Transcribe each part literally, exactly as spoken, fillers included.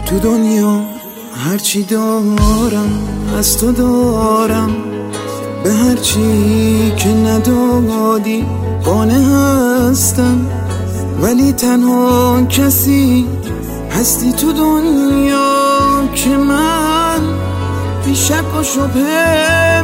تو دنیا هرچی دارم از تو دارم، به هرچی که ندادی قانع هستم، ولی تنها کسی هستی تو دنیا که من بی شک و شبهه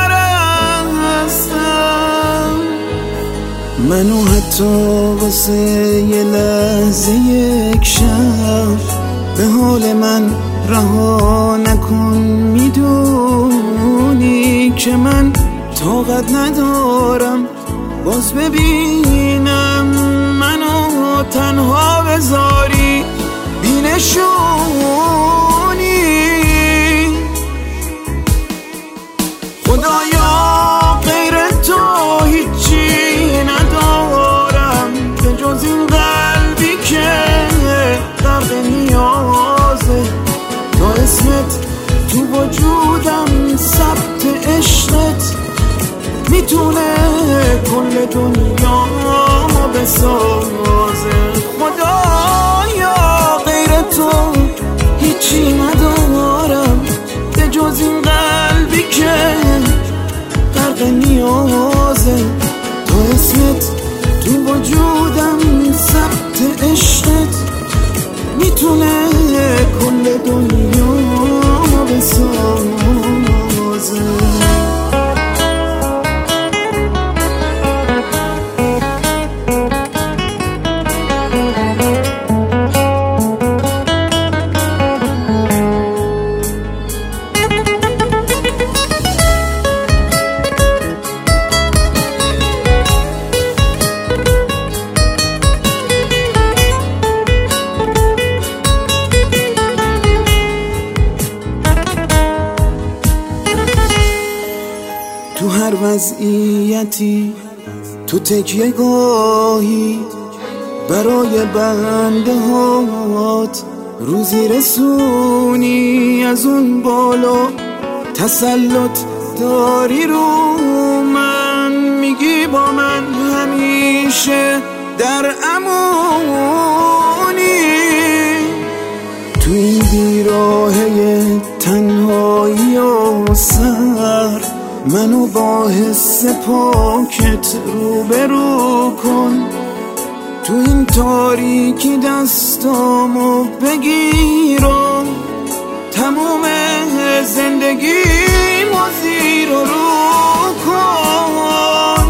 میپرستم. منو حتی واسه یه لحظه یک شب به حال من رها نکن، میدونی که من طاقت ندارم باز ببینم منو تنها بذاری بینشونی. خدایا غیر تو هیچی ندارم به جز این قلبی که غرق نیازه، تا اسمت تو وجودم ثبت عشقت میتونه کل دنیا بسازه. خدایا غیر تو هیچی ندارم به جز این قلبی که غرق نیازه، تا اسمت تو وجودم ثبت عشقت میتونه کل دنیا بسازه. تو هر وضعیتی تو تکیه گاهی برای بنده هات روزی رسونی، از اون بالا تسلط داری رو من، میگی با من همیشه در امونی. تو این بیراهه تنهایی و سر منو با حس پاکت روبرو کن، تو این تاریکی دستامو بگیر و تموم زندگیمو زیر و رو کن.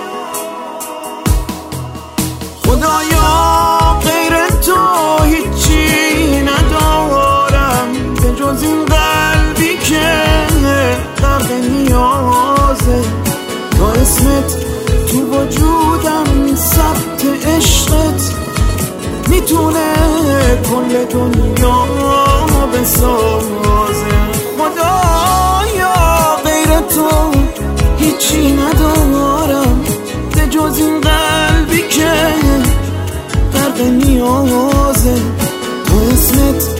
خدایا غیر تو هیچی ندارم به جز این قلبی که غرق نیازه، تا اسمت تو وجودم ثبت عشقت میتونه کل دنیا بسازه. خدایا غیر تو هیچی ندارم به جز این قلبی که غرق نیازه، تا اسمت